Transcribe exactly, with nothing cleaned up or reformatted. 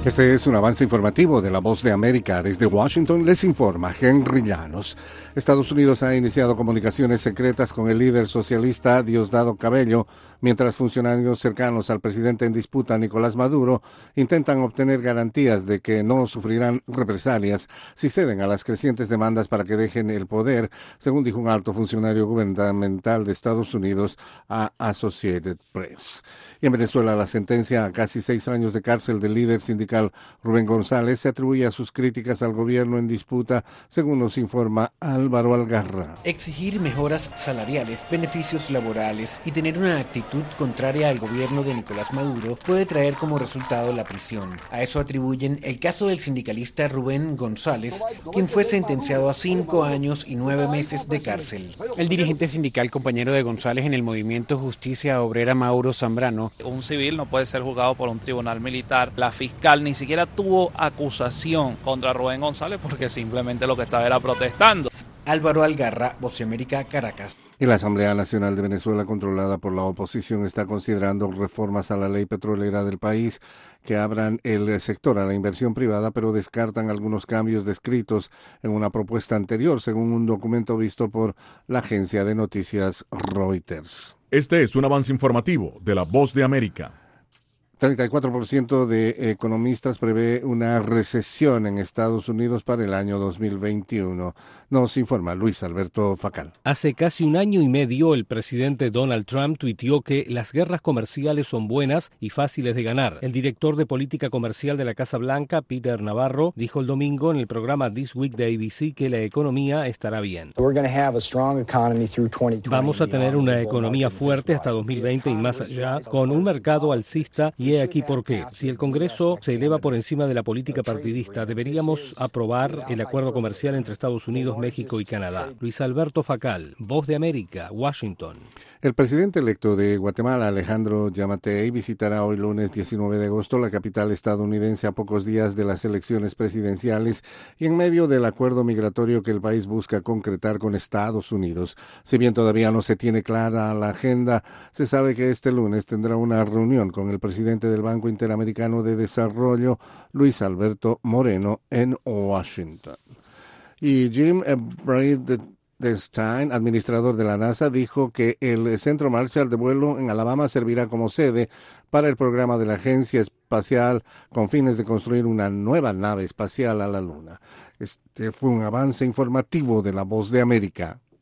Este es un avance informativo de La Voz de América. Desde Washington les informa Henry Llanos. Estados Unidos ha iniciado comunicaciones secretas con el líder socialista Diosdado Cabello, mientras funcionarios cercanos al presidente en disputa, Nicolás Maduro, intentan obtener garantías de que no sufrirán represalias si ceden a las crecientes demandas para que dejen el poder, según dijo un alto funcionario gubernamental de Estados Unidos a Associated Press. Y en Venezuela, la sentencia a casi seis años de cárcel del líder sindical Rubén González se atribuye a sus críticas al gobierno en disputa, según nos informa Álvaro Algarra. Exigir mejoras salariales, beneficios laborales y tener una actitud contraria al gobierno de Nicolás Maduro puede traer como resultado la prisión. A eso atribuyen el caso del sindicalista Rubén González, quien fue sentenciado a cinco años y nueve meses de cárcel. El dirigente sindical compañero de González en el movimiento Justicia Obrera, Mauro Zambrano. Un civil no puede ser juzgado por un tribunal militar. La fiscal ni siquiera tuvo acusación contra Rubén González porque simplemente lo que estaba era protestando. Álvaro Algarra, Voz de América, Caracas. Y la Asamblea Nacional de Venezuela, controlada por la oposición, está considerando reformas a la ley petrolera del país que abran el sector a la inversión privada, pero descartan algunos cambios descritos en una propuesta anterior, según un documento visto por la agencia de noticias Reuters. Este es un avance informativo de La Voz de América. treinta y cuatro por ciento de economistas prevé una recesión en Estados Unidos para el año dos mil veintiuno. Nos informa Luis Alberto Facal. Hace casi un año y medio, el presidente Donald Trump tuiteó que las guerras comerciales son buenas y fáciles de ganar. El director de política comercial de la Casa Blanca, Peter Navarro, dijo el domingo en el programa This Week de A B C que la economía estará bien. Vamos a tener una economía fuerte hasta dos mil veinte y más allá, con un mercado alcista. Y he aquí por qué. Si el Congreso se eleva por encima de la política partidista, deberíamos aprobar el acuerdo comercial entre Estados Unidos, México y Canadá. Luis Alberto Facal, Voz de América, Washington. El presidente electo de Guatemala, Alejandro Yamatei, visitará hoy lunes diecinueve de agosto la capital estadounidense a pocos días de las elecciones presidenciales y en medio del acuerdo migratorio que el país busca concretar con Estados Unidos. Si bien todavía no se tiene clara la agenda, se sabe que este lunes tendrá una reunión con el presidente del Banco Interamericano de Desarrollo, Luis Alberto Moreno, en Washington. Y Jim Bridenstine, administrador de la NASA, dijo que el Centro Marshall de vuelo en Alabama servirá como sede para el programa de la Agencia Espacial con fines de construir una nueva nave espacial a la Luna. Este fue un avance informativo de La Voz de América.